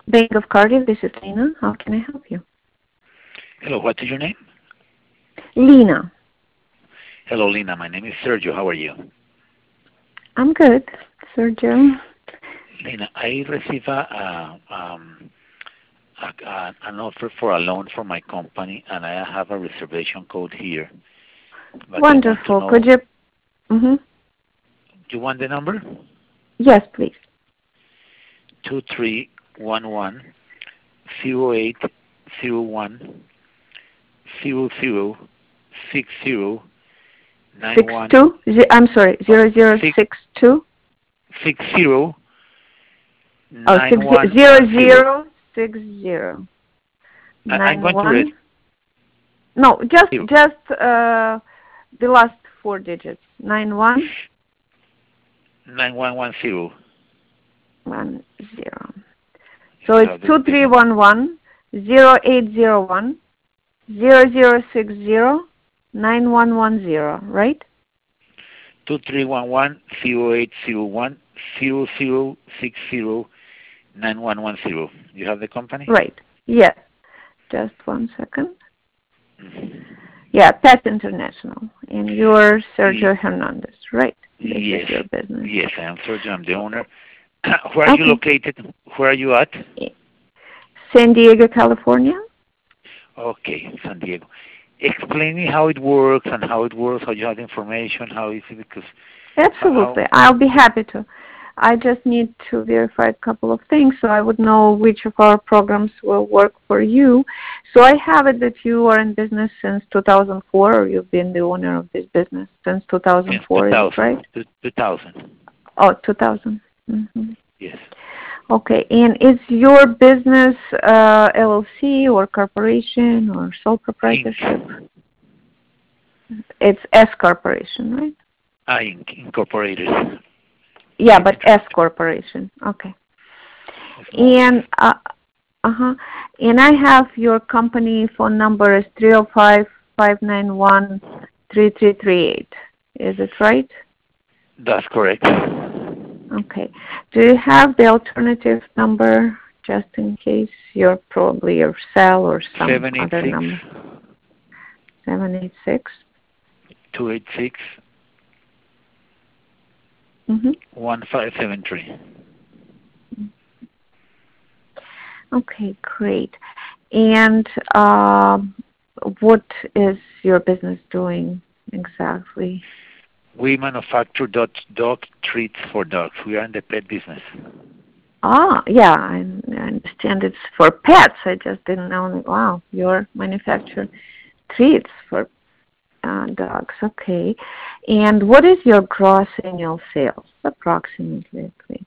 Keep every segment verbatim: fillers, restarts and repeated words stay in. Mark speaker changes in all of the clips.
Speaker 1: Bank of Cardiff, this is Lena. How can I help you?
Speaker 2: Hello, what is your name?
Speaker 1: Lena.
Speaker 2: Hello, Lena. My name is Sergio. How are you?
Speaker 1: I'm good, Sergio.
Speaker 2: Lena, I received a, a, um, a, a, an offer for a loan for my company, and I have a reservation code here. But
Speaker 1: Wonderful.
Speaker 2: Know,
Speaker 1: Could you? Mm-hmm.
Speaker 2: Do you want the number?
Speaker 1: Yes, please.
Speaker 2: Two three one one zero eight zero one zero zero six zero nine
Speaker 1: Six
Speaker 2: one.
Speaker 1: two. I'm sorry. Zero zero six two.
Speaker 2: Six zero.
Speaker 1: Oh, six zero zero six zero.
Speaker 2: I'm going to read.
Speaker 1: No, just just uh, the last four digits. Nine one.
Speaker 2: Nine one one zero.
Speaker 1: One zero. So it's two three one one zero eight zero one zero zero six zero nine one one zero, right?
Speaker 2: Two three one one zero eight zero one zero zero six zero nine one one zero. You have the company?
Speaker 1: Right. Yes. Just one second. Mm-hmm. Yeah, Pet International. And you're Sergio yes. Hernandez, right? This
Speaker 2: yes.
Speaker 1: is your business.
Speaker 2: Yes, I am Sergio. I'm the owner. Where are okay. you located? Where are you at?
Speaker 1: San Diego, California.
Speaker 2: Okay, San Diego. Explain me how it works and how it works, how you have the information, how is it, because...
Speaker 1: Absolutely. How... I'll be happy to. I just need to verify a couple of things so I would know which of our programs will work for you. So I have it that you are in business since two thousand four, or you've been the owner of this business since two thousand four,
Speaker 2: yes,
Speaker 1: is that right?
Speaker 2: two thousand.
Speaker 1: Oh, two thousand. Mm-hmm.
Speaker 2: Yes.
Speaker 1: Okay, and is your business uh, L L C or corporation or sole proprietorship?
Speaker 2: Inc.
Speaker 1: It's S corporation, right?
Speaker 2: I Inc. Incorporated.
Speaker 1: Yeah, but S corporation. Okay. And uh, uh-huh. And I have your company phone number is three oh five, five nine one, three three three eight. Is it right?
Speaker 2: That's correct.
Speaker 1: Okay. Do you have the alternative number just in case you're probably your cell or some
Speaker 2: Seven, eight,
Speaker 1: other
Speaker 2: six.
Speaker 1: number? seven eight six.
Speaker 2: two eight six.
Speaker 1: Mm-hmm.
Speaker 2: one five seven three.
Speaker 1: Okay, great. And um, what is your business doing exactly?
Speaker 2: We manufacture dog, dog treats for dogs. We are in the pet business.
Speaker 1: Ah, yeah, I, I understand it's for pets. I just didn't know. Wow, you're manufacture treats for uh, dogs. Okay. And what is your gross annual sales, approximately, at least?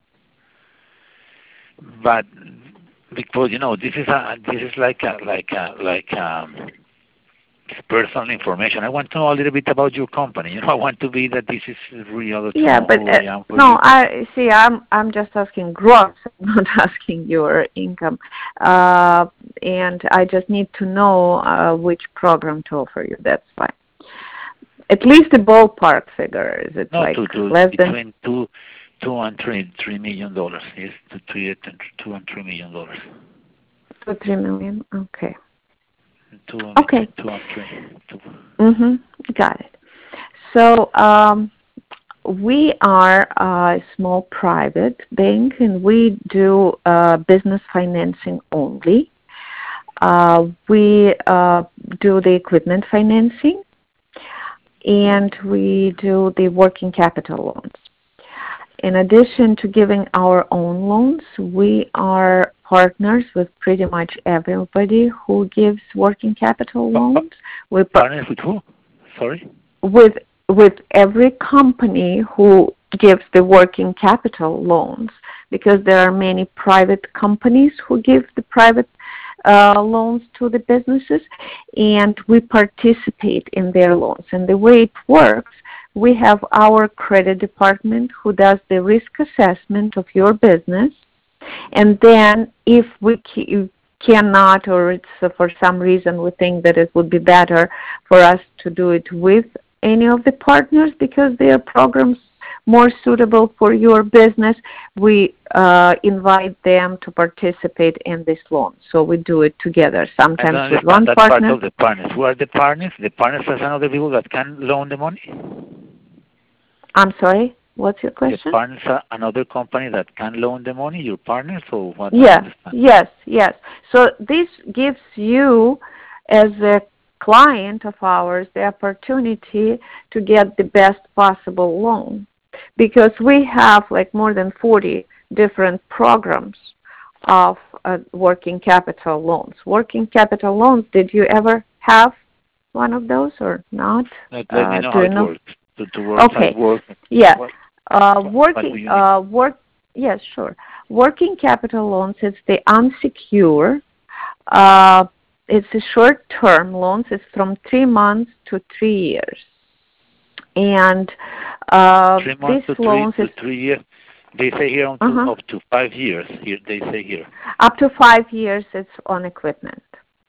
Speaker 2: But because you know this is a this is like a like a like um personal information. I want to know a little bit about your company. You know, I want to be that this is real.
Speaker 1: Yeah, but uh, no, you. I see. I'm I'm just asking gross. I'm not asking your income, uh, and I just need to know uh, which program to offer you. That's fine. At least a ballpark figure. Is it
Speaker 2: no,
Speaker 1: like
Speaker 2: to, to
Speaker 1: less
Speaker 2: between
Speaker 1: than
Speaker 2: two, two and three, three million dollars? Yes, to three, two and three million dollars.
Speaker 1: Two, three million. Okay.
Speaker 2: Two,
Speaker 1: okay.
Speaker 2: Two and three. Two.
Speaker 1: Mm-hmm. Got it. So um, we are a small private bank, and we do uh, business financing only. Uh, we uh, do the equipment financing, and we do the working capital loans. In addition to giving our own loans, we are partners with pretty much everybody who gives working capital loans.
Speaker 2: We partners with who? Sorry?
Speaker 1: With with every company who gives the working capital loans, because there are many private companies who give the private uh, loans to the businesses, and we participate in their loans. And the way it works, we have our credit department who does the risk assessment of your business, and then if we ca- cannot, or it's uh, for some reason we think that it would be better for us to do it with any of the partners because their programs more suitable for your business, we uh, invite them to participate in this loan. So we do it together, sometimes
Speaker 2: I don't
Speaker 1: with one
Speaker 2: understand that
Speaker 1: partner.
Speaker 2: part of the partners. Who are the partners? The partners are another people that can loan the money?
Speaker 1: I'm sorry, what's your question?
Speaker 2: The partners are another company that can loan the money, your partners, or what?
Speaker 1: Yes, yes, yes. So this gives you, as a client of ours, the opportunity to get the best possible loan, because we have like more than forty different programs of uh, working capital loans. Working capital loans, did you ever have one of those or not?
Speaker 2: Let, let me
Speaker 1: Uh,
Speaker 2: know
Speaker 1: do
Speaker 2: how
Speaker 1: you
Speaker 2: it
Speaker 1: know?
Speaker 2: works. To, to work,
Speaker 1: Okay.
Speaker 2: how it works.
Speaker 1: Yeah.
Speaker 2: What,
Speaker 1: Uh,
Speaker 2: what, what do
Speaker 1: working,
Speaker 2: you need?
Speaker 1: uh, work, yes, sure. Working capital loans, it's the unsecured. Uh, it's a short-term loans. It's from three months to three years. And uh,
Speaker 2: three months
Speaker 1: these
Speaker 2: to
Speaker 1: loans
Speaker 2: three,
Speaker 1: is
Speaker 2: to three years. They say here up to,
Speaker 1: uh-huh.
Speaker 2: up to five years. Here they say here.
Speaker 1: Up to five years, it's on equipment.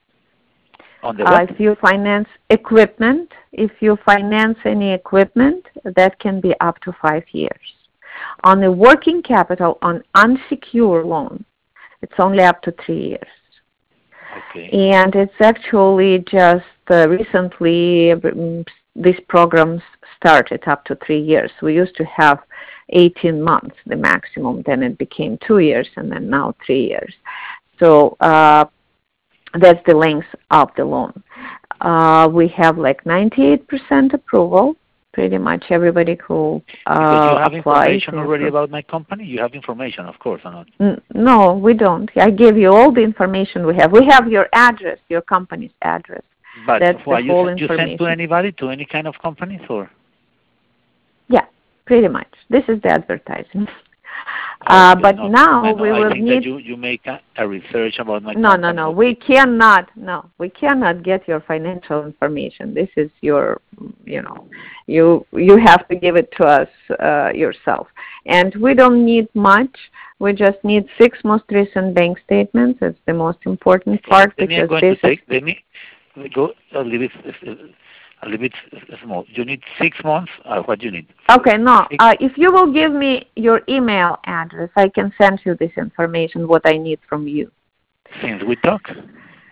Speaker 2: On the
Speaker 1: Uh,
Speaker 2: what?
Speaker 1: if you finance equipment, if you finance any equipment, that can be up to five years. On the working capital, on unsecured loan, it's only up to three years.
Speaker 2: Okay.
Speaker 1: And it's actually just uh, recently um, these programs started up to three years. We used to have eighteen months, the maximum. Then it became two years, and then now three years. So uh, that's the length of the loan. Uh, we have like ninety-eight percent approval. Pretty much everybody who uh,
Speaker 2: Because you have
Speaker 1: applies.
Speaker 2: information already about my company? You have information, of course, or not?
Speaker 1: N- no, we don't. I gave you all the information we have. We have your address, your company's address.
Speaker 2: But
Speaker 1: That's
Speaker 2: why,
Speaker 1: the
Speaker 2: you,
Speaker 1: whole
Speaker 2: send, you
Speaker 1: information.
Speaker 2: send to anybody, to any kind of companies, or?
Speaker 1: Yeah, pretty much. This is the advertising. Uh,
Speaker 2: Okay,
Speaker 1: but
Speaker 2: no,
Speaker 1: now
Speaker 2: I know.
Speaker 1: we
Speaker 2: I
Speaker 1: will
Speaker 2: think
Speaker 1: need...
Speaker 2: that you, you make a, a research about my
Speaker 1: No,
Speaker 2: company.
Speaker 1: no, no. We cannot. No, we cannot get your financial information. This is your, you know, you you have to give it to us uh, yourself. And we don't need much. We just need six most recent bank statements. It's the most important part
Speaker 2: Let me,
Speaker 1: because
Speaker 2: I'm going
Speaker 1: this
Speaker 2: to
Speaker 1: is...
Speaker 2: take, let me go a little bit, a little bit small. You need six months, or what do you need?
Speaker 1: Okay, no. Uh, if you will give me your email address, I can send you this information, what I need from you.
Speaker 2: Since we talk? Okay.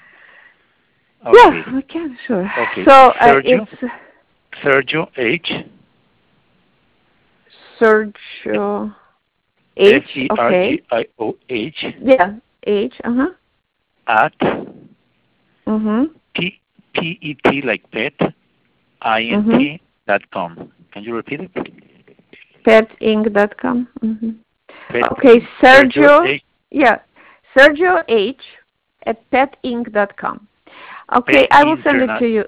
Speaker 1: Yeah, we can, sure.
Speaker 2: Okay.
Speaker 1: So uh,
Speaker 2: Sergio,
Speaker 1: it's
Speaker 2: Sergio H.
Speaker 1: Sergio H.
Speaker 2: S E R G I O H.
Speaker 1: Yeah, H. Uh huh.
Speaker 2: At.
Speaker 1: Mhm.
Speaker 2: P P E T like pet. I N T
Speaker 1: Mhm.
Speaker 2: dot com. Can you repeat it?
Speaker 1: pet inc dot com. Mhm.
Speaker 2: Pet,
Speaker 1: Okay, Sergio.
Speaker 2: Sergio H.
Speaker 1: Yeah, Sergio H. at pet inc dot com. Okay,
Speaker 2: Pet
Speaker 1: I will send it to you.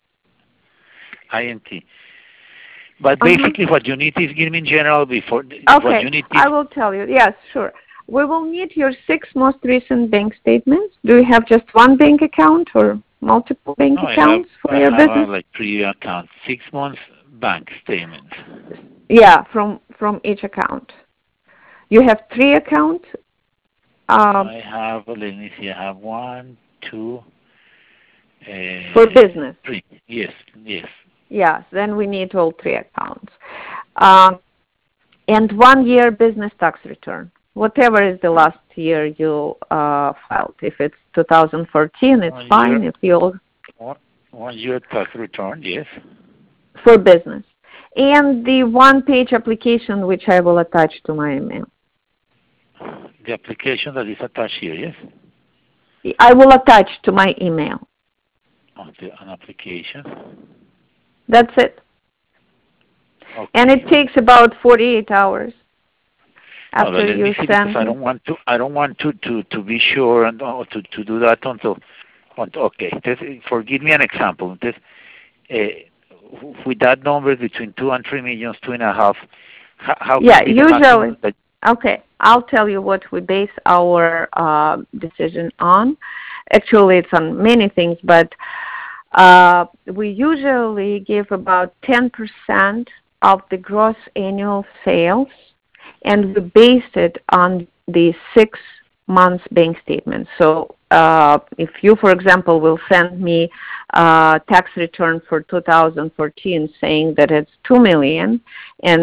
Speaker 2: I N T. But
Speaker 1: Uh-huh.
Speaker 2: basically, what you need is give me in general before.
Speaker 1: Okay,
Speaker 2: what you need is,
Speaker 1: I will tell you. Yes, sure. We will need your six most recent bank statements. Do you have just one bank account or multiple bank
Speaker 2: no,
Speaker 1: accounts
Speaker 2: I have,
Speaker 1: for
Speaker 2: I
Speaker 1: your
Speaker 2: have
Speaker 1: business?
Speaker 2: uh, like three accounts, six months bank statements.
Speaker 1: Yeah, from from each account. You have three accounts. Um,
Speaker 2: I have. Let me see. I have one, two. Uh,
Speaker 1: for business.
Speaker 2: Three. Yes. Yes.
Speaker 1: Yes. Then we need all three accounts. Um, and one year business tax return. Whatever is the last year you uh, filed. If it's two thousand fourteen, it's
Speaker 2: One
Speaker 1: fine.
Speaker 2: year,
Speaker 1: If you
Speaker 2: one, one year tax return. Yes.
Speaker 1: for business. And the one-page application, which I will attach to my email.
Speaker 2: The application that is attached here. Yes.
Speaker 1: I will attach to my email.
Speaker 2: Okay, an application.
Speaker 1: That's it.
Speaker 2: Okay.
Speaker 1: And it takes about forty-eight hours after
Speaker 2: no, let
Speaker 1: you
Speaker 2: me see,
Speaker 1: send
Speaker 2: because I don't want to. I don't want to to, to be sure and uh, to to do that until. until okay. This, for give me an example. This, uh, with that number between two and three millions, two and a half. How, how
Speaker 1: yeah,
Speaker 2: can be the
Speaker 1: usually.
Speaker 2: maximum that,
Speaker 1: Okay, I'll tell you what we base our uh, decision on. Actually, it's on many things, but uh, we usually give about ten percent of the gross annual sales, and we based it on the six months bank statement. So uh, if you, for example, will send me a tax return for two thousand fourteen saying that it's two million dollars, and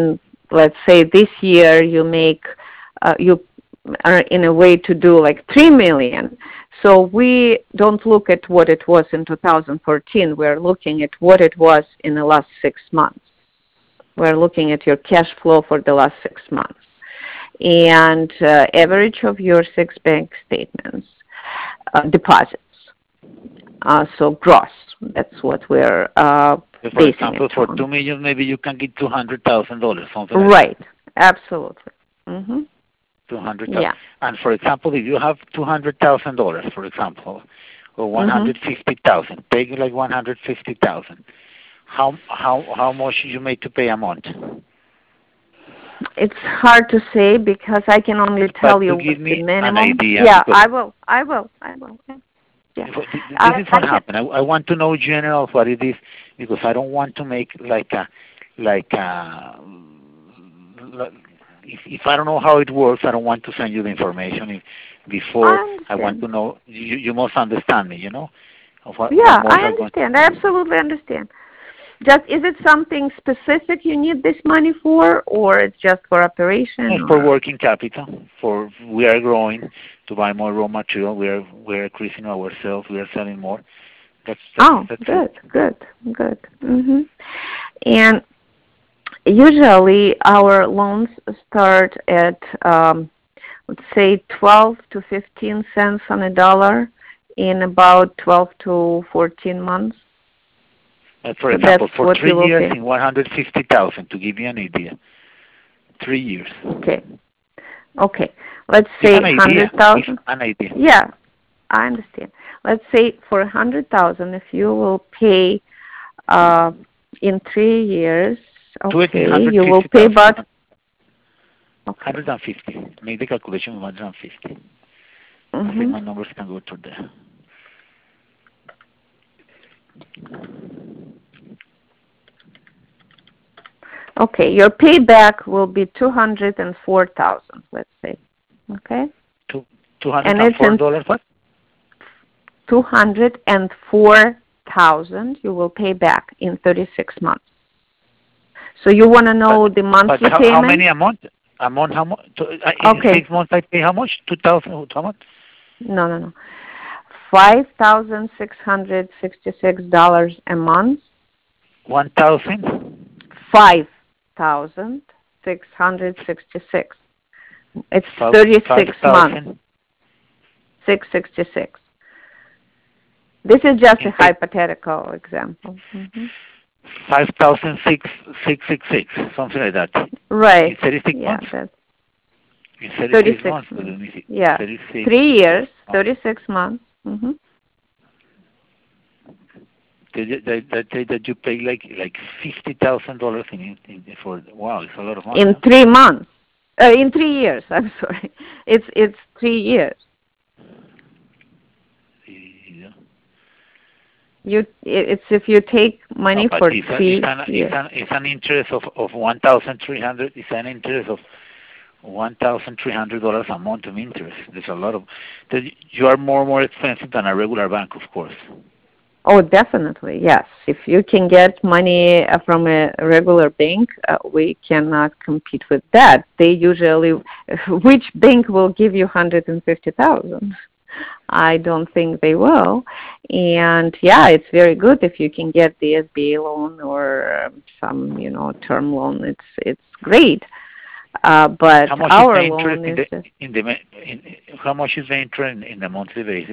Speaker 1: let's say this year you make, uh, you are in a way to do like three million. So we don't look at what it was in two thousand fourteen. We're looking at what it was in the last six months. We're looking at your cash flow for the last six months. And uh, average of your six bank statements, uh, deposits. Uh, so gross, that's what we're uh,
Speaker 2: So for
Speaker 1: basing
Speaker 2: example,
Speaker 1: it
Speaker 2: for
Speaker 1: on.
Speaker 2: two million, maybe you can get two hundred thousand dollars, something like
Speaker 1: Right,
Speaker 2: that.
Speaker 1: absolutely. Mm-hmm.
Speaker 2: Two hundred thousand.
Speaker 1: Yeah.
Speaker 2: And for example, if you have two hundred thousand dollars, for example, or one hundred fifty thousand, mm-hmm. pay like one hundred fifty thousand. How how how much you make to pay a month?
Speaker 1: It's hard to say because I can only tell
Speaker 2: but
Speaker 1: you
Speaker 2: to give
Speaker 1: what's
Speaker 2: me
Speaker 1: the minimum.
Speaker 2: An idea,
Speaker 1: yeah, I will. I will. I will. Yeah.
Speaker 2: This
Speaker 1: I,
Speaker 2: is what
Speaker 1: I
Speaker 2: happened. I, I want to know general what it is because I don't want to make like a like a if if I don't know how it works, I don't want to send you the information if, before
Speaker 1: I,
Speaker 2: I want to know. You you must understand me, you know. Of what,
Speaker 1: yeah,
Speaker 2: what
Speaker 1: I understand. I absolutely understand. Just is it something specific you need this money for, or it's just for operation?
Speaker 2: It's for working capital. For we are growing to buy more raw material. We are we are increasing our sales. We are selling more. That's, that's
Speaker 1: oh,
Speaker 2: that's
Speaker 1: good,
Speaker 2: it.
Speaker 1: good, good. Mm-hmm. And usually our loans start at um, let's say twelve to fifteen cents on a dollar in about twelve to fourteen months.
Speaker 2: Uh, for
Speaker 1: so
Speaker 2: example, for
Speaker 1: three
Speaker 2: years
Speaker 1: pay.
Speaker 2: in one hundred fifty thousand, to give you an idea. Three years.
Speaker 1: Okay. Okay. Let's say
Speaker 2: one hundred thousand.
Speaker 1: An
Speaker 2: idea.
Speaker 1: Yeah, I understand. Let's say for one hundred thousand, if you will pay uh, in three years, okay, you will pay about...
Speaker 2: Okay. one hundred fifty. Make the calculation of one hundred fifty.
Speaker 1: Mm-hmm.
Speaker 2: I think my numbers can go to there.
Speaker 1: Okay, your payback will be two hundred four thousand, let's say. Okay?
Speaker 2: Two, two hundred four dollars what?
Speaker 1: two hundred four thousand you will pay back in thirty-six months. So you want to know
Speaker 2: but,
Speaker 1: the monthly
Speaker 2: but how,
Speaker 1: payment?
Speaker 2: how many a month? A month, how much? Uh,
Speaker 1: okay.
Speaker 2: In six months I pay how much? two thousand, how much?
Speaker 1: No, no, no. five thousand six hundred sixty-six dollars a month.
Speaker 2: one thousand?
Speaker 1: five thousand six hundred sixty-six. It's
Speaker 2: Five,
Speaker 1: thirty-six months. six hundred sixty-six. This is just a hypothetical example. Mm-hmm.
Speaker 2: five thousand six hundred sixty-six, something like that.
Speaker 1: Right.
Speaker 2: In thirty-six
Speaker 1: yeah,
Speaker 2: months?
Speaker 1: That's
Speaker 2: In thirty-six,
Speaker 1: thirty-six
Speaker 2: months.
Speaker 1: months. Yeah.
Speaker 2: thirty-six
Speaker 1: Three years, thirty-six months. Mm-hmm.
Speaker 2: That, that, that, that you pay like like fifty thousand dollars in, in for wow, it's a lot of money.
Speaker 1: In
Speaker 2: huh?
Speaker 1: three months, uh, in three years. I'm sorry, it's it's three years.
Speaker 2: Yeah.
Speaker 1: You it's if you take money
Speaker 2: no,
Speaker 1: for
Speaker 2: it's
Speaker 1: three
Speaker 2: a, it's an,
Speaker 1: years.
Speaker 2: It's an, it's an interest of of one thousand three hundred. It's an interest of one thousand three hundred dollars a month of interest. There's a lot of that. You are more more expensive than a regular bank, of course.
Speaker 1: Oh, definitely, yes. If you can get money from a regular bank, uh, we cannot compete with that. They usually, which bank will give you one hundred fifty thousand? I don't think they will. And yeah, it's very good if you can get the S B A loan or some, you know, term loan. It's it's great. Uh, but
Speaker 2: how much
Speaker 1: our
Speaker 2: is the
Speaker 1: loan
Speaker 2: interest
Speaker 1: is
Speaker 2: in the, in the in, how much is the interest in, in the monthly basis?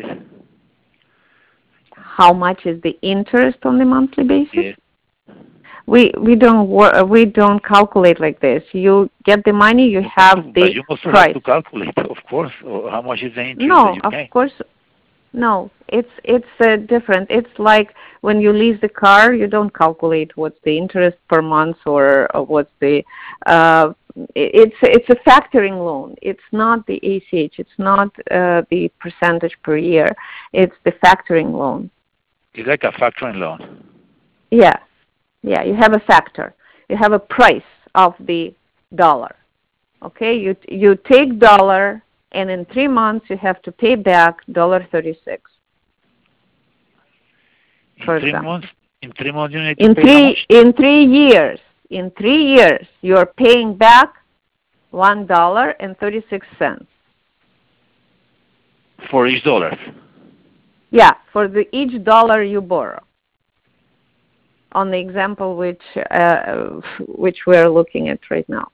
Speaker 1: How much is the interest on the monthly basis?
Speaker 2: Yes.
Speaker 1: We we don't wor- we don't calculate like this. You get the money, you have the
Speaker 2: but you must
Speaker 1: price.
Speaker 2: have to calculate, of course. Or how much is the interest
Speaker 1: no,
Speaker 2: that you
Speaker 1: of
Speaker 2: pay?
Speaker 1: course, no. It's it's uh, different. It's like when you lease the car, you don't calculate what's the interest per month or, or what's the. Uh, it's it's a factoring loan. It's not the A C H. It's not uh, the percentage per year. It's the factoring loan.
Speaker 2: It's like a factoring loan.
Speaker 1: Yeah. Yeah, you have a factor. You have a price of the dollar. Okay, you you take dollar, and in three months you have to pay back dollar thirty-six.
Speaker 2: In three months, in three months you need to
Speaker 1: in
Speaker 2: pay
Speaker 1: three
Speaker 2: how much?
Speaker 1: in three years. in three years, you're paying back one dollar and thirty-six cents.
Speaker 2: For each dollar?
Speaker 1: Yeah, for the each dollar you borrow. On the example which uh, which we're looking at right now.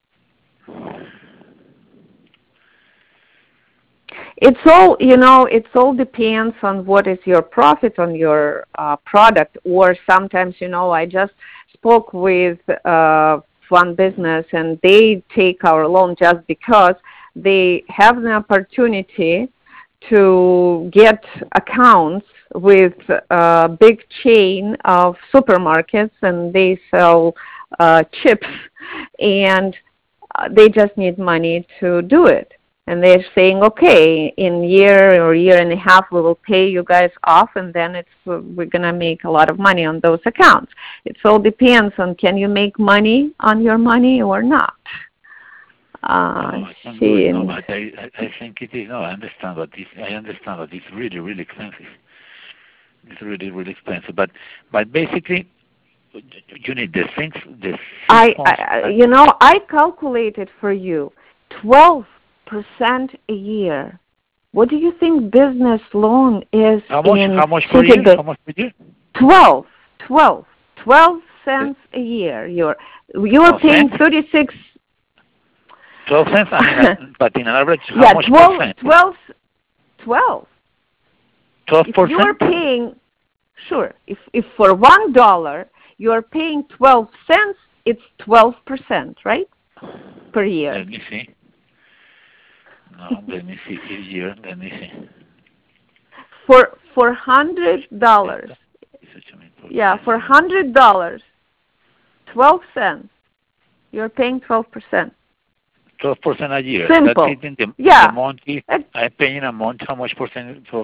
Speaker 1: It's all, you know, it's all depends on what is your profit on your uh, product, or sometimes, you know, I just spoke with uh, one business and they take our loan just because they have the opportunity to get accounts with a big chain of supermarkets, and they sell uh, chips, and uh, they just need money to do it. And they're saying, okay, in year or year and a half, we will pay you guys off, and then it's we're gonna make a lot of money on those accounts. It all depends on can you make money on your money or not. Uh,
Speaker 2: no, I can't
Speaker 1: see,
Speaker 2: do it. No, but I, I think it is. No, I understand, but this, I understand that it's really, really expensive. It's really, really expensive. But, but basically, you need the things. The
Speaker 1: I, I, you know, I calculated for you twelve percent a year. What do you think business loan is?
Speaker 2: How much?
Speaker 1: In
Speaker 2: how much per year? How much per year?
Speaker 1: Twelve, twelve, twelve cents a year. You're you're
Speaker 2: oh,
Speaker 1: paying
Speaker 2: cents?
Speaker 1: thirty-six.
Speaker 2: Twelve cents. I mean, uh, but in an average, how
Speaker 1: yeah,
Speaker 2: much
Speaker 1: twelve,
Speaker 2: percent?
Speaker 1: twelve, twelve.
Speaker 2: Twelve percent.
Speaker 1: If you're paying, sure. If if for one dollar you're paying twelve cents, it's twelve percent, right? Per year.
Speaker 2: Let me see. No, let me see. Each year, let me see.
Speaker 1: For for hundred dollars. Yeah, for hundred dollars, twelve cents. You're paying twelve percent.
Speaker 2: Twelve percent a year.
Speaker 1: Simple.
Speaker 2: That's it in the,
Speaker 1: yeah.
Speaker 2: the monthly. I'm paying a month. How much percent for?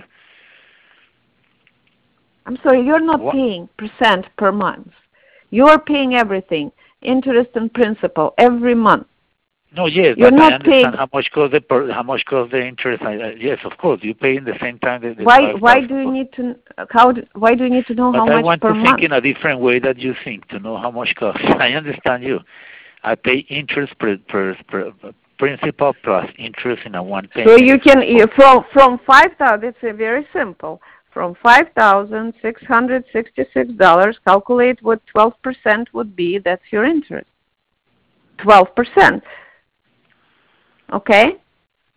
Speaker 1: I'm sorry, you're not
Speaker 2: what?
Speaker 1: paying percent per month. You're paying everything, interest and principal, every month.
Speaker 2: No, yes,
Speaker 1: you're
Speaker 2: but
Speaker 1: not
Speaker 2: I understand
Speaker 1: paying...
Speaker 2: how much costs the per, how much costs the interest. I, uh, yes, of course, you pay in the same time. The, the
Speaker 1: why why do you need to how do, why do you need to know
Speaker 2: but
Speaker 1: how
Speaker 2: I
Speaker 1: much
Speaker 2: want
Speaker 1: per
Speaker 2: to
Speaker 1: month?
Speaker 2: think in a different way that you think to know how much costs. I understand you. I pay interest per, per, per principal plus interest in a one payment.
Speaker 1: So you can you, from from five thousand. It's a very simple. From five thousand six hundred sixty-six dollars, calculate what twelve percent would be. That's your interest. Twelve percent. Okay?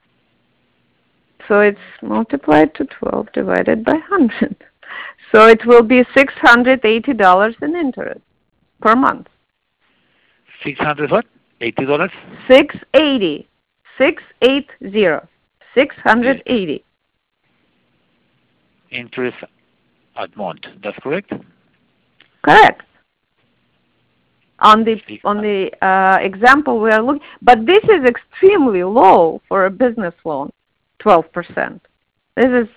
Speaker 1: So it's multiplied to twelve divided by one hundred. So it will be six hundred eighty dollars in interest per month.
Speaker 2: six hundred what? eighty dollars?
Speaker 1: six eighty. six eighty. six hundred eighty.
Speaker 2: Interest at month. That's correct?
Speaker 1: Correct. On the on the uh, example we are looking, but this is extremely low for a business loan, twelve percent. This is.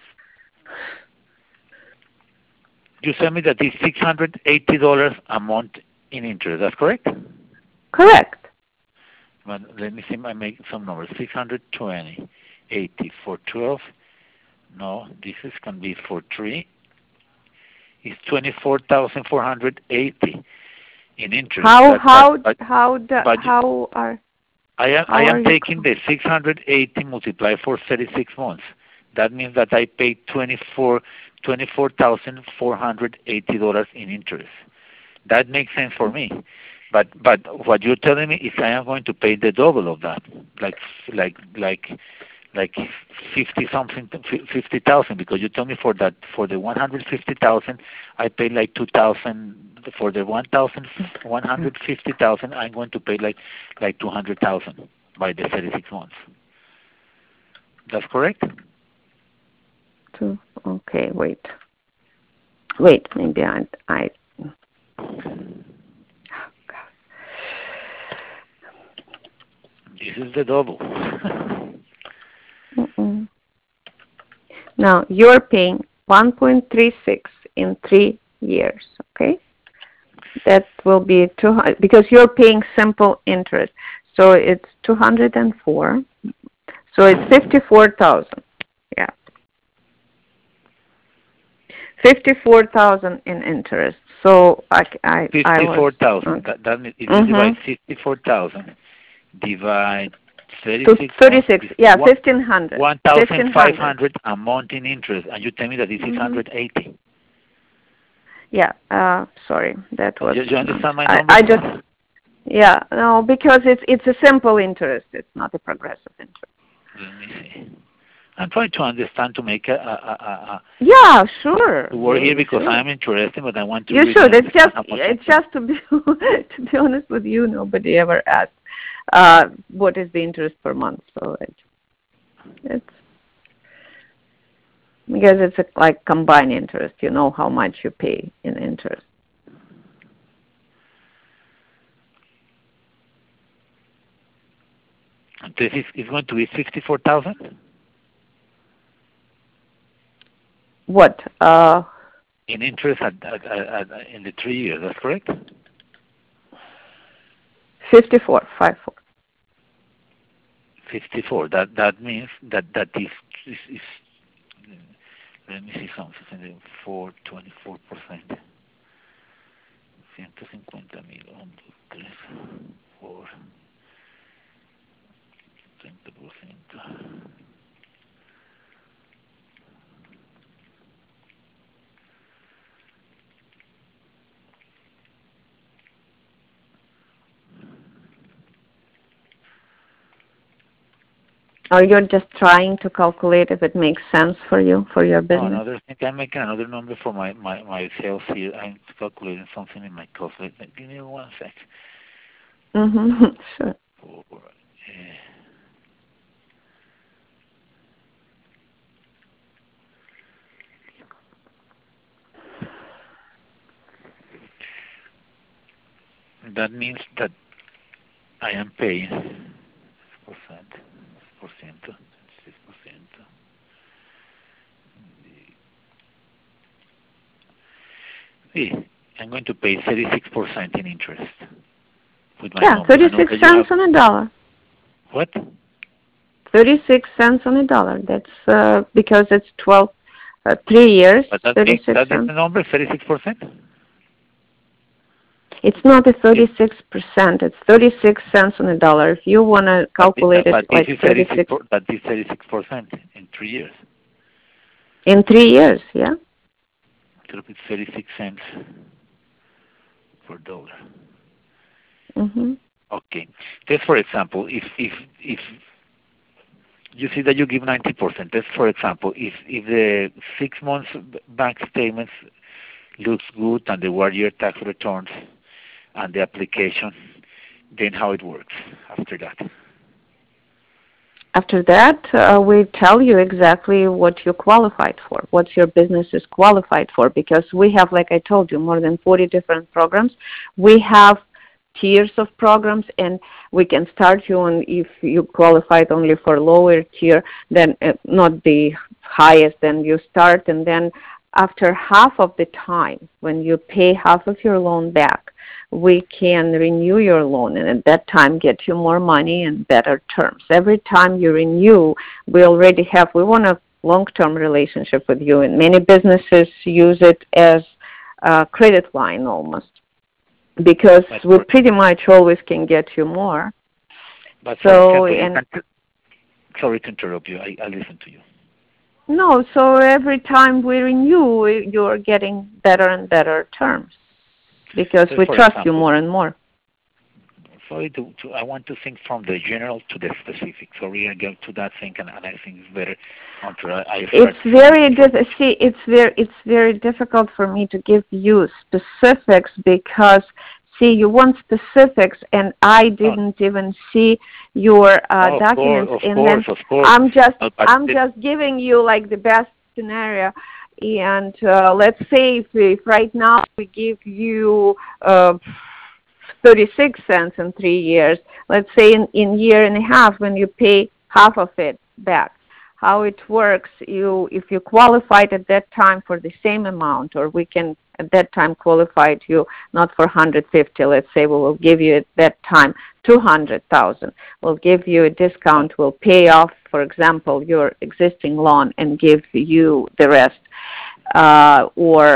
Speaker 2: You tell me that it's six hundred eighty dollars a month in interest. That's correct?
Speaker 1: Correct.
Speaker 2: But let me see. I make some numbers. Six hundred twenty, eighty for twelve. No, this is can be for three. It's twenty-four thousand four hundred eighty. In interest.
Speaker 1: How
Speaker 2: that,
Speaker 1: how
Speaker 2: that, but,
Speaker 1: how the,
Speaker 2: but
Speaker 1: how are
Speaker 2: I am
Speaker 1: how
Speaker 2: I am taking
Speaker 1: you...
Speaker 2: the six hundred eighty multiplied for thirty-six months. That means that I pay twenty-four twenty-four thousand four hundred eighty dollars in interest. That makes sense for me. But but what you're telling me is I am going to pay the double of that, like like like like fifty something, fifty thousand, because you told me for that for the one hundred fifty thousand I pay like two thousand. For the one thousand one hundred fifty thousand, I'm going to pay like like two hundred thousand by the thirty-six months. That's correct?
Speaker 1: Two. Okay, wait. Wait, maybe I I.
Speaker 2: This is the double.
Speaker 1: Mm-mm. Now you're paying one point three six in three years. Okay. That will be two hundred because you're paying simple interest. So it's two hundred four. So it's fifty-four thousand. Yeah. fifty-four thousand in interest. So I, I, I was...
Speaker 2: fifty-four thousand. That, that means if you
Speaker 1: Mm-hmm.
Speaker 2: divide fifty-four thousand, divide
Speaker 1: To
Speaker 2: thirty-six,
Speaker 1: thirty-six,
Speaker 2: months,
Speaker 1: yeah,
Speaker 2: one,
Speaker 1: fifteen hundred.
Speaker 2: one thousand five hundred a month in interest, and you tell me that this is
Speaker 1: Mm-hmm.
Speaker 2: one hundred eighty.
Speaker 1: Yeah, uh, sorry, that was...
Speaker 2: You, you understand my
Speaker 1: I,
Speaker 2: numbers?
Speaker 1: I just... Yeah, no, because it's it's a simple interest. It's not a progressive interest.
Speaker 2: Let me see. I'm trying to understand to make a, a, a, a
Speaker 1: Yeah, sure.
Speaker 2: to work here because
Speaker 1: sure.
Speaker 2: I'm interested, but I want to
Speaker 1: You
Speaker 2: really
Speaker 1: should. It's
Speaker 2: understand
Speaker 1: just
Speaker 2: how much
Speaker 1: it's
Speaker 2: I'm
Speaker 1: just to be to be honest with you, nobody ever asked uh, what is the interest per month. So it, it's because it's a, like combined interest. You know how much you pay in interest.
Speaker 2: This is it's going to be sixty-four thousand
Speaker 1: What? Uh,
Speaker 2: in interest at, at, at, at, in the three years. That's correct.
Speaker 1: fifty-four, five four.
Speaker 2: fifty-four. That that means that that is is, is let me see something. Four twenty-four percent. ciento cincuenta mil tres por treinta por ciento.
Speaker 1: Or you're just trying to calculate if it makes sense for you, for your
Speaker 2: No,
Speaker 1: business?
Speaker 2: another thing, I'm making another number for my, my, my sales here. I'm calculating something in my cost. Let, let- give me one sec.
Speaker 1: Mm-hmm. Sure.
Speaker 2: For, uh, that means that I am paying six percent, six percent, six percent. See, I'm going to pay thirty-six percent in interest with my
Speaker 1: Yeah,
Speaker 2: number. I know
Speaker 1: thirty-six
Speaker 2: that you
Speaker 1: cents
Speaker 2: have,
Speaker 1: on a dollar.
Speaker 2: what?
Speaker 1: thirty-six cents on a dollar. That's uh, because it's twelve, uh, three years,
Speaker 2: But that,
Speaker 1: thirty-six
Speaker 2: that is
Speaker 1: cents.
Speaker 2: the number, thirty-six percent?
Speaker 1: It's not a thirty-six percent. It's thirty-six cents on a dollar. If you want to calculate
Speaker 2: but,
Speaker 1: it
Speaker 2: but
Speaker 1: like
Speaker 2: this is
Speaker 1: thirty-six
Speaker 2: thirty-six, that is thirty-six percent in three years.
Speaker 1: in three years, yeah?
Speaker 2: So it's thirty-six cents per dollar.
Speaker 1: Mm-hmm.
Speaker 2: Okay. Just for example, if if if you see that you give ninety percent, just for example, if if the six months bank statements looks good and the one year tax returns and the application, then how it works after that?
Speaker 1: After that, uh, we tell you exactly what you're qualified for, what your business is qualified for, because we have, like I told you, more than forty different programs. We have tiers of programs, and we can start you on, if you qualified only for lower tier, then uh, not the highest, then you start, and then after half of the time, when you pay half of your loan back, we can renew your loan, and at that time get you more money and better terms. Every time you renew, we already have, we want a long-term relationship with you, and many businesses use it as a credit line almost, because
Speaker 2: But
Speaker 1: we
Speaker 2: for,
Speaker 1: pretty much always can get you more.
Speaker 2: but for
Speaker 1: So,
Speaker 2: example, you
Speaker 1: and
Speaker 2: can, sorry to interrupt you, I, I listen to you.
Speaker 1: no, so every time we renew, you're getting better and better terms, because
Speaker 2: So
Speaker 1: we
Speaker 2: for
Speaker 1: trust you
Speaker 2: example,
Speaker 1: more and more.
Speaker 2: sorry to, to, I want to think from the general to the specific. Sorry, I get to that thing, and, and I think it's better until I, I start.
Speaker 1: It's very diff- see, it's very it's very difficult for me to give you specifics, because see, you want specifics, and I didn't oh. even see your uh,
Speaker 2: oh,
Speaker 1: documents,
Speaker 2: of course, of
Speaker 1: and
Speaker 2: course,
Speaker 1: then
Speaker 2: of course.
Speaker 1: I'm just
Speaker 2: uh,
Speaker 1: I'm just giving you like the best scenario. And uh, let's say if, if right now we give you uh, thirty-six cents in three years, let's say in in year and a half when you pay half of it back, how it works, you if you qualified at that time for the same amount, or we can at that time qualify you not for one hundred fifty, let's say we will give you at that time two hundred thousand. We'll give you a discount, we'll pay off, for example, your existing loan and give you the rest. Uh, or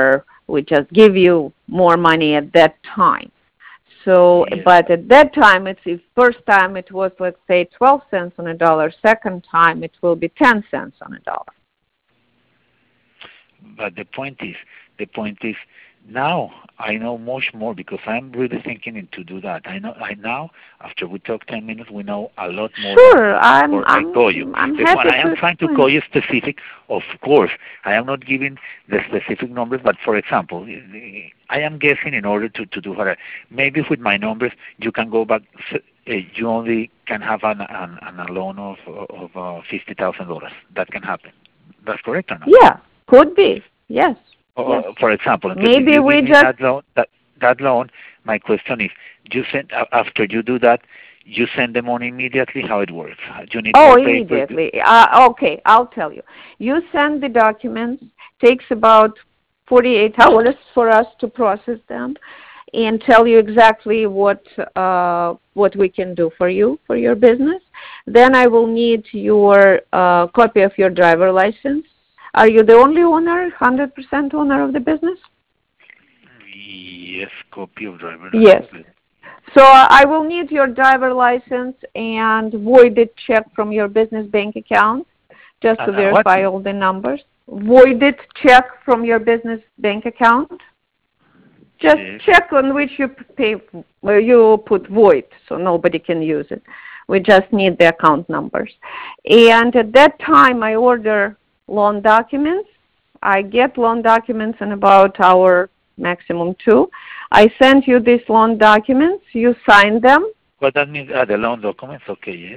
Speaker 1: We just give you more money at that time. So,
Speaker 2: Yes.
Speaker 1: but at that time, it's the first time it was, let's say, twelve cents on a dollar. Second time, it will be ten cents on a dollar.
Speaker 2: But the point is, the point is, now I know much more because I'm really thinking into do that. I know. I now after we talk ten minutes, we know a lot more.
Speaker 1: Sure, I'm.
Speaker 2: Or
Speaker 1: I'm.
Speaker 2: I call you.
Speaker 1: I'm
Speaker 2: That's
Speaker 1: happy
Speaker 2: why I am
Speaker 1: to
Speaker 2: trying to
Speaker 1: explain.
Speaker 2: call you specific. Of course, I am not giving the specific numbers, but for example, I am guessing in order to to do what maybe with my numbers you can go back. Uh, you only can have an an, an a loan of of uh, fifty thousand dollars. That can happen. That's correct or not?
Speaker 1: Yeah, could be. Yes.
Speaker 2: Or,
Speaker 1: Yes.
Speaker 2: for example, if
Speaker 1: Maybe
Speaker 2: you
Speaker 1: we
Speaker 2: give me
Speaker 1: just
Speaker 2: that loan, that, that loan, my question is, you send after you do that, you send the money immediately. How it works? You need
Speaker 1: Oh,
Speaker 2: more paper.
Speaker 1: immediately. Uh, okay, I'll tell you. You send the documents. Takes about forty-eight hours for us to process them and tell you exactly what uh, what we can do for you for your business. Then I will need your uh, copy of your driver license. Are you the only owner, one hundred percent owner of the business?
Speaker 2: Yes, copy of driver
Speaker 1: Yes.
Speaker 2: license.
Speaker 1: So I will need your driver license and voided check from your business bank account just to
Speaker 2: And, uh,
Speaker 1: verify
Speaker 2: what?
Speaker 1: all the numbers. Voided check from your business bank account. Just
Speaker 2: Check.
Speaker 1: check on which you pay, where you put void, so nobody can use it. We just need the account numbers. And at that time, I order loan documents. I get loan documents in about hour, maximum two. I send you these loan documents. You sign them.
Speaker 2: What that means? Ah, the loan documents. Okay, yes.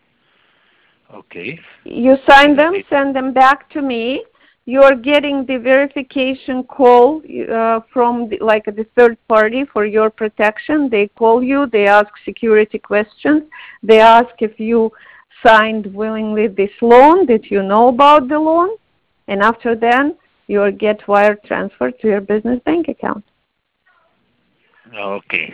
Speaker 2: Okay.
Speaker 1: You sign them, send them back to me. You're getting the verification call uh, from the, like the third party for your protection. They call you. They ask security questions. They ask if you signed willingly this loan, that you know about the loan, and after then you'll get wire transfer to your business bank account.
Speaker 2: Okay.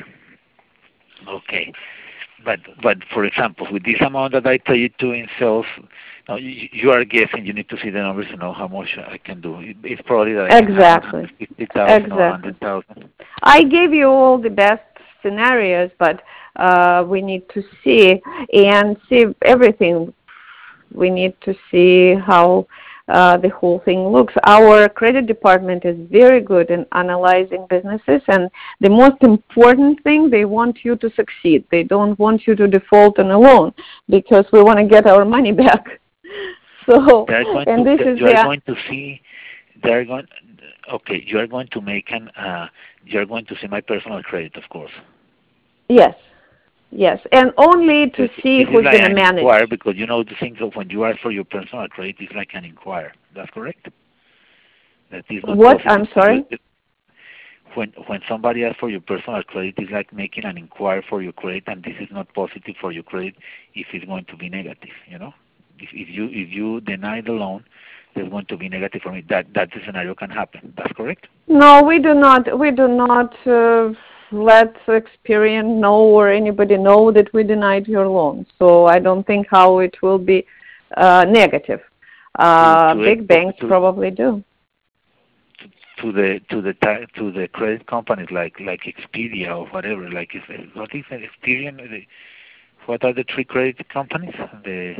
Speaker 2: Okay. But but for example, with this amount that I tell you to in sales, now you, you are guessing. You need to see the numbers to know how much I can do. It, it's probably that I
Speaker 1: exactly.
Speaker 2: can have fifty thousand
Speaker 1: exactly.
Speaker 2: or hundred thousand.
Speaker 1: I gave you all the best scenarios, but uh, we need to see and see everything. We need to see how uh, the whole thing looks. Our credit department is very good in analyzing businesses, and the most important thing, they want you to succeed. They don't want you to default on a loan because we want to get our money back. So, and
Speaker 2: to,
Speaker 1: this is
Speaker 2: you
Speaker 1: the...
Speaker 2: are going to see, they're going, okay, you are going to make an, uh, you are going to see my personal credit, of course.
Speaker 1: Yes. Yes, and only to
Speaker 2: this,
Speaker 1: see
Speaker 2: this
Speaker 1: who's
Speaker 2: like
Speaker 1: going to manage.
Speaker 2: Inquire, because you know the things of when you ask for your personal credit, it's like an inquire. That's correct? That is not
Speaker 1: what? I'm sorry?
Speaker 2: You, when when somebody asks for your personal credit, it's like making an inquiry for your credit, and this is not positive for your credit if it's going to be negative, you know? If, if you if you deny the loan, there's going to be negative for me. That that scenario can happen. That's correct?
Speaker 1: No, we do not. We do not uh, let Experian know or anybody know that we denied your loan. So I don't think how it will be uh, negative. Uh,
Speaker 2: to, to
Speaker 1: big
Speaker 2: it,
Speaker 1: banks
Speaker 2: to,
Speaker 1: probably do.
Speaker 2: To the to the to the credit companies like like Expedia or whatever. Like if, what is it, Experian? What are the three credit companies? The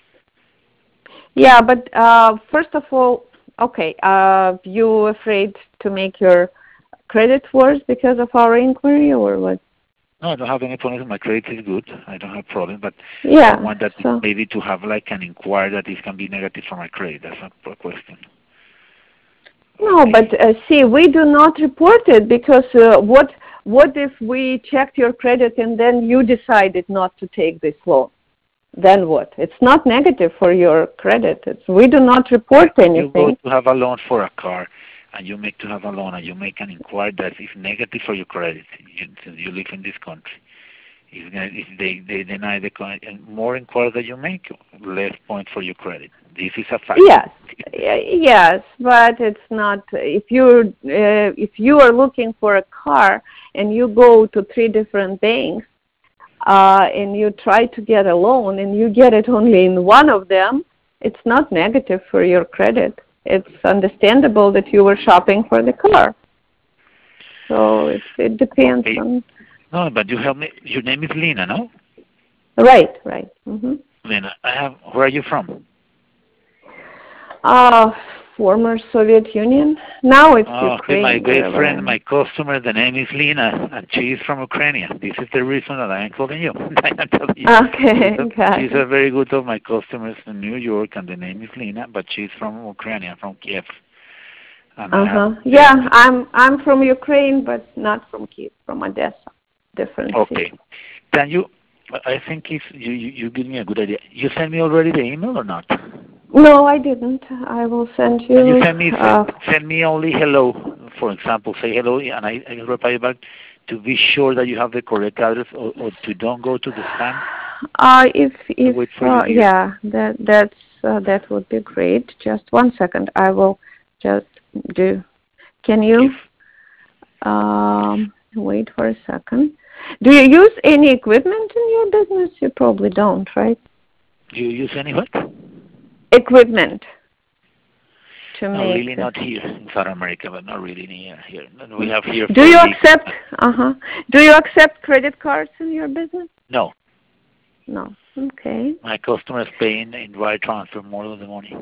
Speaker 1: Yeah, but uh, first of all, okay, uh, you afraid to make your credit worse because of our inquiry, or what?
Speaker 2: No, I don't have any problems. My credit is good. I don't have problems, but
Speaker 1: yeah,
Speaker 2: I want that
Speaker 1: so.
Speaker 2: maybe to have like an inquiry that this can be negative for my credit. That's not a question.
Speaker 1: No,
Speaker 2: okay.
Speaker 1: but uh, see, we do not report it because uh, what what if we checked your credit and then you decided not to take this loan? Then what? It's not negative for your credit. It's, we do not report
Speaker 2: If
Speaker 1: anything.
Speaker 2: you go to have a loan for a car, and you make to have a loan, and you make an inquiry that is negative for your credit, you, you live in this country. If, if they, they deny the and more inquiries that you make, less points for your credit. This is a fact.
Speaker 1: Yes, yes, but it's not. If you uh, if you are looking for a car and you go to three different banks uh, and you try to get a loan and you get it only in one of them, it's not negative for your credit. It's understandable that you were shopping for the car. So it, it depends
Speaker 2: Okay.
Speaker 1: on...
Speaker 2: No, but you help me. Your name is Lina, no?
Speaker 1: Right, right. Mm-hmm.
Speaker 2: Lina, I have. Where are you from?
Speaker 1: Uh, former Soviet Union. Now it's
Speaker 2: Oh, see, my
Speaker 1: Ukraine,
Speaker 2: great
Speaker 1: wherever I
Speaker 2: friend,
Speaker 1: am.
Speaker 2: my customer, the name is Lina, and she is from Ukraine. This is the reason that I am calling you. I am telling you.
Speaker 1: Okay,
Speaker 2: She's a,
Speaker 1: got
Speaker 2: she's
Speaker 1: it.
Speaker 2: a very good of my customers in New York, and the name is Lina, but she's from Ukraine, from Kiev. And I have
Speaker 1: Uh-huh.
Speaker 2: the,
Speaker 1: Yeah, I'm I'm from Ukraine, but not from Kiev, from Odessa. Different
Speaker 2: okay.
Speaker 1: city.
Speaker 2: Can you, I think if you, you, you give me a good idea. You send me already the email or not?
Speaker 1: No, I didn't. I will send
Speaker 2: Can you
Speaker 1: you...
Speaker 2: send me
Speaker 1: Uh,
Speaker 2: send me only hello, for example, say hello, and I, I will reply back to be sure that you have the correct address, or, or to don't go to the spam.
Speaker 1: uh, if,
Speaker 2: I
Speaker 1: if
Speaker 2: wait for you
Speaker 1: uh,
Speaker 2: here.
Speaker 1: yeah, that, that's, uh, that would be great. Just one second. I will just do... Can
Speaker 2: If
Speaker 1: you... Um, wait for a second. Do you use any equipment in your business? You probably don't, right?
Speaker 2: you use any what?
Speaker 1: Equipment to
Speaker 2: No,
Speaker 1: make
Speaker 2: really
Speaker 1: the...
Speaker 2: not here in South America, but not really near here. We have here
Speaker 1: Do
Speaker 2: four
Speaker 1: you
Speaker 2: leagues.
Speaker 1: accept... Uh-huh. Do you accept credit cards in your business?
Speaker 2: No,
Speaker 1: No. Okay.
Speaker 2: my customers paying in wire transfer more of the money.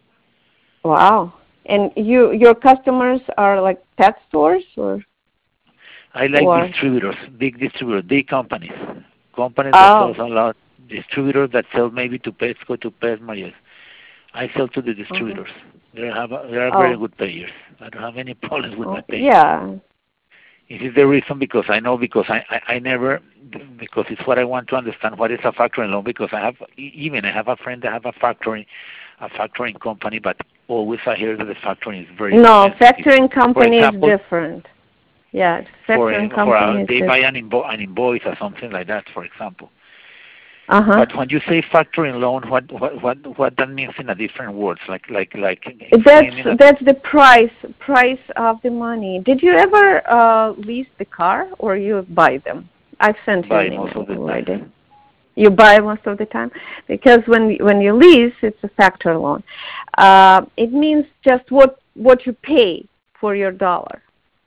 Speaker 1: Wow. And you, your customers are like pet stores or...
Speaker 2: I like
Speaker 1: or...
Speaker 2: distributors, big distributors, big companies, companies that
Speaker 1: Oh.
Speaker 2: sell a lot, distributors that sell maybe to Petco, to Petma, yes. I sell to the
Speaker 1: Uh-huh.
Speaker 2: distributors. They have a, they are very
Speaker 1: Oh.
Speaker 2: good payers. I don't have any problems with my
Speaker 1: Oh.
Speaker 2: payment.
Speaker 1: Yeah.
Speaker 2: This is the reason, because I know, because I, I, I never, because it's what I want to understand, what is a factoring loan, because I have, e- even I have a friend that have a factoring, a factoring company, but always I hear that the factoring is very
Speaker 1: No,
Speaker 2: expensive.
Speaker 1: factoring
Speaker 2: For
Speaker 1: company is
Speaker 2: example,
Speaker 1: different. Yeah,
Speaker 2: for,
Speaker 1: factoring
Speaker 2: for a,
Speaker 1: company is
Speaker 2: they buy
Speaker 1: different.
Speaker 2: an, invo- an invoice or something like that, for example.
Speaker 1: Uh-huh.
Speaker 2: But when you say factoring loan, what, what, what, what that means in a different words, like, like, like
Speaker 1: That's
Speaker 2: explaining a,
Speaker 1: that's the price price of the money. Did you ever uh, lease the car or you buy them? I've sent you
Speaker 2: buy
Speaker 1: an
Speaker 2: most
Speaker 1: email
Speaker 2: of the
Speaker 1: already.
Speaker 2: time.
Speaker 1: You buy most of the time because when when you lease, it's a factor loan. Uh, it means just what what you pay for your dollar.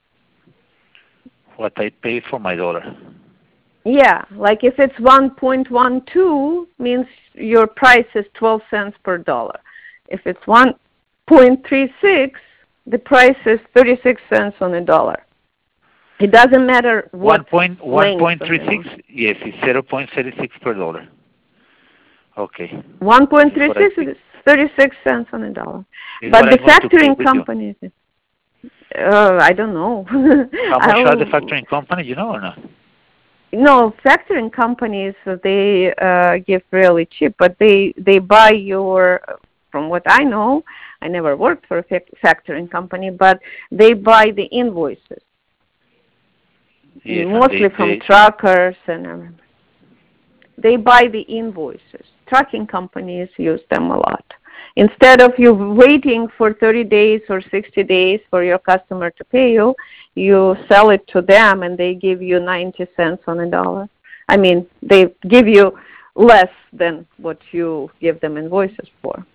Speaker 2: What I pay for my dollar.
Speaker 1: Yeah, like if it's one point one two, means your price is twelve cents per dollar. If it's one point three six, the price is thirty-six cents on a dollar. It doesn't matter what
Speaker 2: One point one
Speaker 1: length
Speaker 2: point
Speaker 1: of
Speaker 2: three
Speaker 1: the
Speaker 2: six.
Speaker 1: loan.
Speaker 2: Yes, it's zero point thirty six per dollar. Okay, this is what I
Speaker 1: one point three six
Speaker 2: think.
Speaker 1: is thirty-six cents on a dollar.
Speaker 2: This is
Speaker 1: But
Speaker 2: what
Speaker 1: the
Speaker 2: I'm going to pay
Speaker 1: factoring
Speaker 2: with you.
Speaker 1: companies, uh, I don't know.
Speaker 2: How much are the
Speaker 1: I'll,
Speaker 2: factoring company? You know or not?
Speaker 1: no, factoring companies, uh, they uh, give really cheap, but they, they buy your, from what I know, I never worked for a fac- factoring company, but they buy the invoices,
Speaker 2: Yes, and
Speaker 1: mostly
Speaker 2: they
Speaker 1: from
Speaker 2: they
Speaker 1: truckers and everything. They buy the invoices. Trucking companies use them a lot. Instead of you waiting for thirty days or sixty days for your customer to pay you, you sell it to them and they give you ninety cents on a dollar. I mean, they give you less than what you give them invoices for.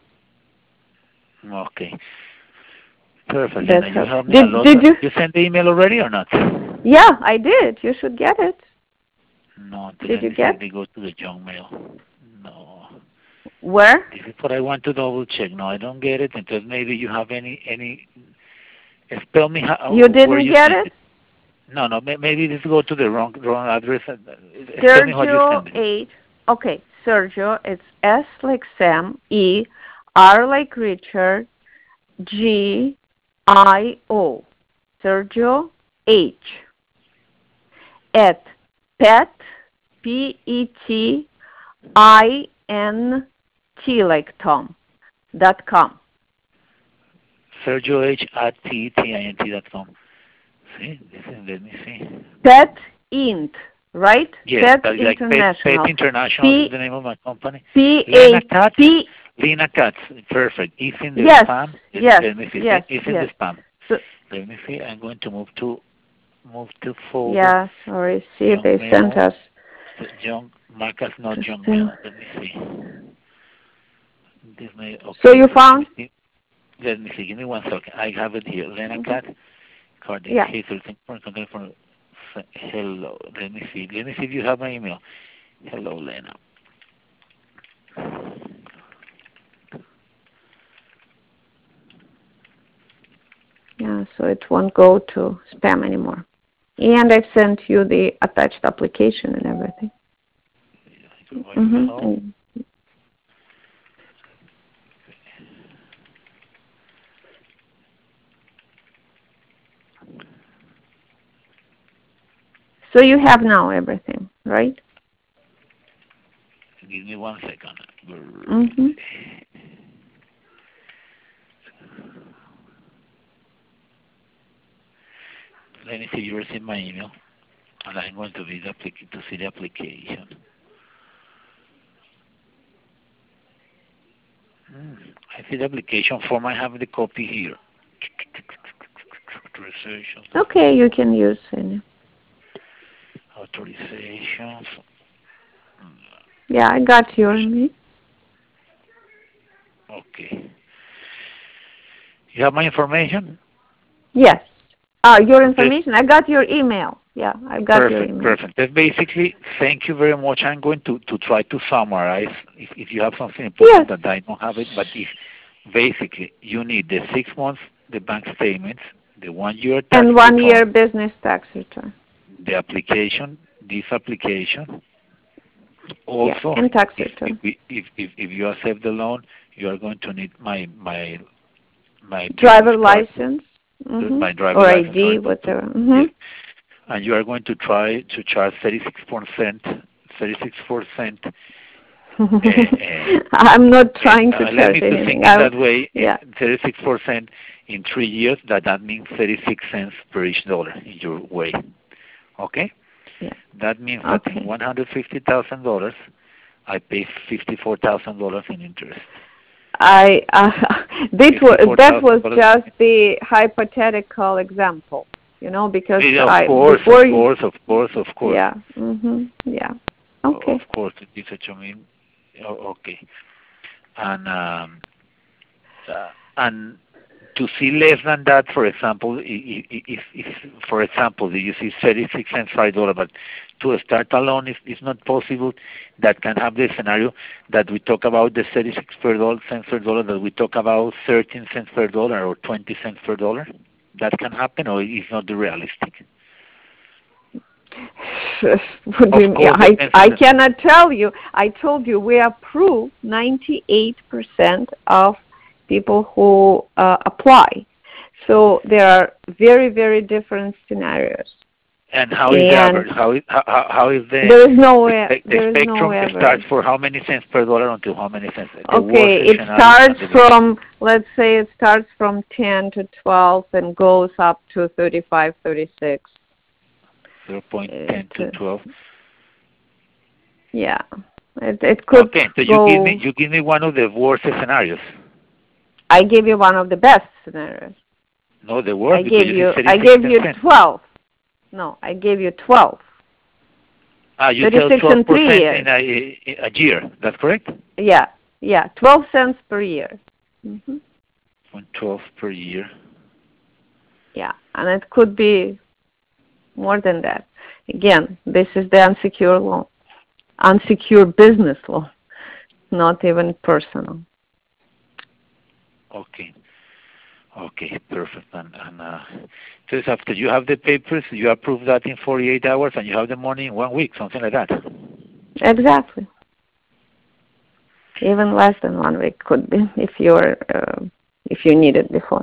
Speaker 2: okay. Perfect.
Speaker 1: That's
Speaker 2: And you
Speaker 1: how.
Speaker 2: help me a
Speaker 1: Did
Speaker 2: lot.
Speaker 1: did you?
Speaker 2: You sent the email already or not?
Speaker 1: Yeah, I did. You should get it.
Speaker 2: No,
Speaker 1: Did
Speaker 2: let
Speaker 1: you
Speaker 2: me see if
Speaker 1: get?
Speaker 2: they go to the junk mail. No.
Speaker 1: Where?
Speaker 2: This is what I want to double check. No, I don't get it until maybe you have any any. Spell me how,
Speaker 1: You
Speaker 2: where
Speaker 1: didn't
Speaker 2: you
Speaker 1: get
Speaker 2: sent
Speaker 1: it?
Speaker 2: it. No, no, may- maybe this go to the wrong wrong address. Uh, Tell me what you
Speaker 1: Sergio
Speaker 2: sent.
Speaker 1: eight. Okay, Sergio. It's S like Sam, E, R like Richard, G, I O. Sergio H. At pet, P E T I N T like Tom, dot com.
Speaker 2: Sergio H at T T I N T dot com. See, this is, let me see.
Speaker 1: Pet Int, right?
Speaker 2: Yes,
Speaker 1: Pet
Speaker 2: that's like Pet, Pet
Speaker 1: International.
Speaker 2: International is
Speaker 1: P
Speaker 2: the name of my company.
Speaker 1: P
Speaker 2: Lena
Speaker 1: A
Speaker 2: Katz.
Speaker 1: P.
Speaker 2: Lena Katz. Perfect. It's in the
Speaker 1: Yes,
Speaker 2: spam. Let,
Speaker 1: yes,
Speaker 2: let me see.
Speaker 1: yes,
Speaker 2: It's in the
Speaker 1: yes.
Speaker 2: spam.
Speaker 1: So,
Speaker 2: Let me see. I'm going to move to move to folder.
Speaker 1: yeah, sorry. See,
Speaker 2: Junk
Speaker 1: they sent
Speaker 2: mail.
Speaker 1: us
Speaker 2: Junk. Mark as not
Speaker 1: to
Speaker 2: junk
Speaker 1: spam.
Speaker 2: mail. Let me see. This may
Speaker 1: So
Speaker 2: okay.
Speaker 1: you
Speaker 2: So let
Speaker 1: found?
Speaker 2: me see. Let me see. Give me one second. I have it here. Lena Katz. card
Speaker 1: Yeah.
Speaker 2: Hazel, thank you for confirming for hello. Let me see. Let me see if you have my email. Hello, Lena.
Speaker 1: Yeah, so it won't go to spam anymore. And I've sent you the attached application and everything. Mm-hmm. So you have now everything, right?
Speaker 2: Give me one second.
Speaker 1: Mm-hmm.
Speaker 2: Let me see. You received my email, and I'm going to be the applic- to see the application. Hmm. I see the application form. I have the copy here. Authorizations.
Speaker 1: Okay, you can use any.
Speaker 2: Authorizations.
Speaker 1: Yeah, I got your email.
Speaker 2: Okay. You have my information?
Speaker 1: Yes. Ah, your information. I got your email. Yeah, I got
Speaker 2: perfect,
Speaker 1: your email.
Speaker 2: Perfect. That's basically, thank you very much. I'm going to, to try to summarize if, if you have something important
Speaker 1: Yes.
Speaker 2: that I don't have it, but if basically you need the six months, the bank statements, the one year tax
Speaker 1: and one
Speaker 2: return,
Speaker 1: year business tax return.
Speaker 2: The application, this application. Also,
Speaker 1: yeah, and tax
Speaker 2: if,
Speaker 1: return.
Speaker 2: if, if, if, if you accept the loan, you are going to need my my my
Speaker 1: driver license, mm-hmm.
Speaker 2: my driver
Speaker 1: or
Speaker 2: license,
Speaker 1: I D, whatever. Mm-hmm.
Speaker 2: Yes. And you are going to try to charge thirty-six percent, thirty-six percent. uh, uh,
Speaker 1: I'm not trying
Speaker 2: uh,
Speaker 1: to
Speaker 2: let
Speaker 1: charge
Speaker 2: me to
Speaker 1: anything.
Speaker 2: think
Speaker 1: I,
Speaker 2: in that way.
Speaker 1: yeah.
Speaker 2: thirty-six percent in three years. That that means thirty-six cents per each dollar in your way. Okay.
Speaker 1: Yeah.
Speaker 2: That means
Speaker 1: okay.
Speaker 2: that in one hundred fifty thousand dollars, I pay fifty-four thousand dollars in interest.
Speaker 1: I uh, that was that was just the hypothetical example, you know, because
Speaker 2: yeah, of
Speaker 1: I
Speaker 2: course,
Speaker 1: before
Speaker 2: of course, of course, of course.
Speaker 1: Yeah. Mhm. Yeah. Okay.
Speaker 2: Of course, it's a mean. Oh, okay. And um, uh, and to see less than that, for example, if, if, if for example, you see thirty-six cents five dollar, but to start alone is is not possible. That can have the scenario that we talk about the thirty-six per dollar, cents per dollar, that we talk about thirteen cents per dollar or twenty cents per dollar. That can happen, or is not the realistic.
Speaker 1: What do you mean? I I cannot tell you. I told you we approve ninety-eight percent of people who uh, apply. So there are very, very different scenarios.
Speaker 2: And how is and the average? How is, how, how is the,
Speaker 1: there is no,
Speaker 2: the, the
Speaker 1: there
Speaker 2: spectrum
Speaker 1: is no
Speaker 2: starts for how many cents per dollar until how many cents? The
Speaker 1: okay, it starts from, let's say it starts from ten to twelve and goes up to thirty-five, thirty-six.
Speaker 2: zero point one zero to twelve.
Speaker 1: Yeah. It, it could
Speaker 2: okay, so
Speaker 1: go,
Speaker 2: you give me you give me one of the worst scenarios.
Speaker 1: I gave you one of the best scenarios.
Speaker 2: No, the worst.
Speaker 1: I gave you I gave you twelve. No, I gave you twelve.
Speaker 2: Ah, you tell twelve percent in a, a year. That's correct?
Speaker 1: Yeah, yeah, twelve cents per year. Mm-hmm.
Speaker 2: twelve per year.
Speaker 1: Yeah, and it could be more than that. Again, this is the unsecured loan, unsecured business loan, not even personal.
Speaker 2: Okay. Okay, perfect. And, and uh, just after you have the papers, you approve that in forty-eight hours, and you have the money in one week, something like that.
Speaker 1: Exactly. Even less than one week could be if you're uh, if you need it before.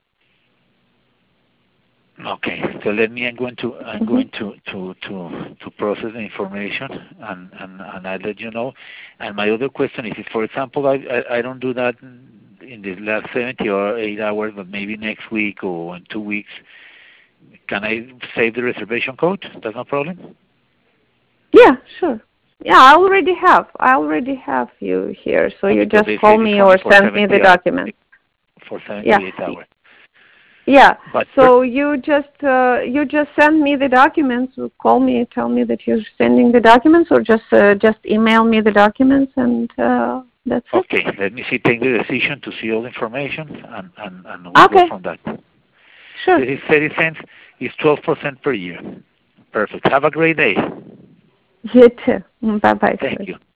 Speaker 2: Okay, so let me. I'm going to. I'm mm-hmm. going to, to to to process the information, and and and I let you know. And my other question is, if, for example, I, I I don't do that in the last seventy or eight hours, but maybe next week or in two weeks, can I save the reservation code? That's no problem.
Speaker 1: Yeah, sure. Yeah, I already have. I already have you here, so you just call me or send me the document.
Speaker 2: For seventy-eight
Speaker 1: yeah.
Speaker 2: hours.
Speaker 1: Yeah.
Speaker 2: But
Speaker 1: so you just uh, you just send me the documents. Call me, tell me that you're sending the documents, or just uh, just email me the documents, and uh, that's
Speaker 2: okay.
Speaker 1: it.
Speaker 2: Okay. Let me see. Take the decision to see all the information, and and, and we'll
Speaker 1: okay.
Speaker 2: go from that.
Speaker 1: Sure.
Speaker 2: This is thirty cents. Is twelve percent per year. Perfect. Have a great day.
Speaker 1: You too. Bye bye,
Speaker 2: Thank
Speaker 1: sir.
Speaker 2: you.